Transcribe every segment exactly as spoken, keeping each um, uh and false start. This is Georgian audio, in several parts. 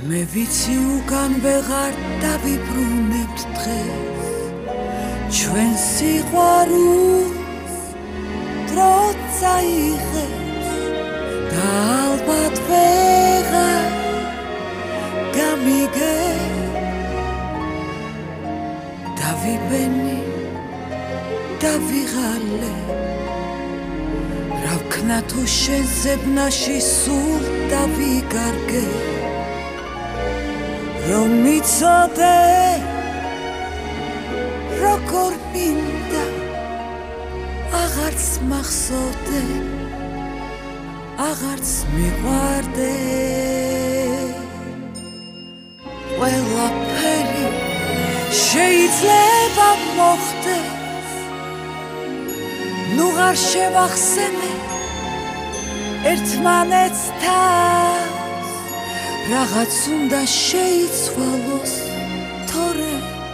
მე ვიცი უკან ვეღარ დავიბრუნებთ დღეს ჩვენ სიყვარულს დრო წაიღებს და ალბათ ვეღარ გამიგებ დავიბენი დავიღალე რა ვქნა თუ შენ ზებნაში სულ დავიგარგე რომ მიცოდე როგორ მინდა აღარც მახსოვდე აღარც მიყვარდე ყველაფერი შეიძლება მოხდეს ნუ არ შევახსენე ერთმანეთს თავს რაღაც უნდა შეიცვალოს თორე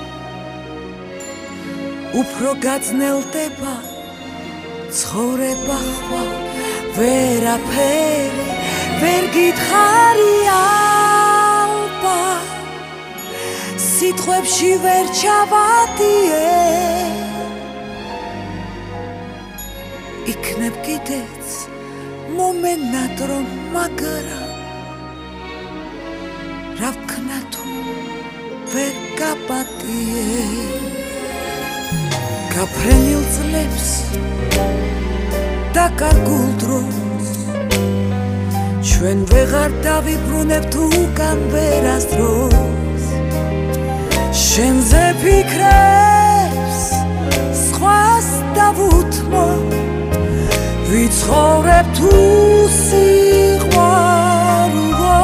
უფრო გაძნელდება ცხოვრება ხვალ ვერაფერი ვერ გითხარი ალბათ სიტყვებში ვერ ჩავადიე იქნებ კიდეც მომენად რომ მაგრამ რა ვქნა თუ ვერ გაპატიე გაფრენილ წლებს და კარგულ დროს ჩვენ ვეღარ დავიბრუნებთ უკან ვერასდროს შენზე ფიქრებს სხვას დავუთმო ვიცხოვრებ თუ სიყვარულო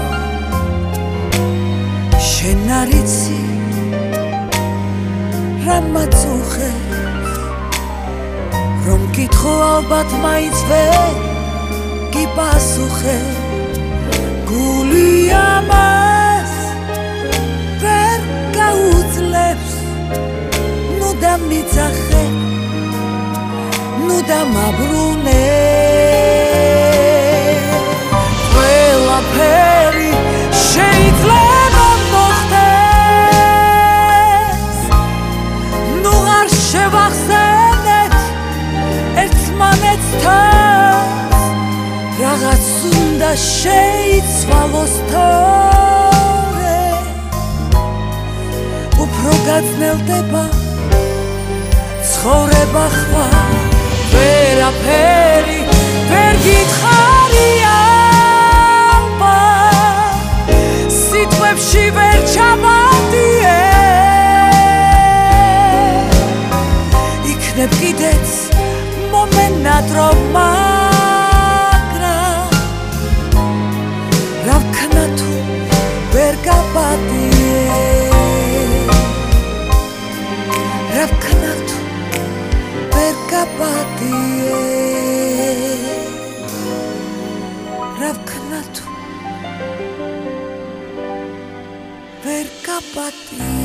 შენ არ იცი რა მაწუხებს რომ გითხო ალბათ მაინც ვერ გიპასუხე გული ამას ვერ გაუძლებს ნუ დამიძახე ნუ დამაბრუნე ყველაფერი შეიძლება მოხდეს ნუ არ შევახსენეთ ერთმანეთს თავს რაღაც უნდა შეიცვალოს თორე უფრო გაძნელდება ცხოვრება ხვალ ვერაფერი ვერ გითხარი ალბათ სიტყვებში ვერ ჩავადიე იქნებ კიდეც მომენად რომ მაგრამ რა ვქნა თუ ვერ გაპატიე რა ვქნა თუ ვერ გაპატიე რა ვქნა თუ ვერ გაპატიე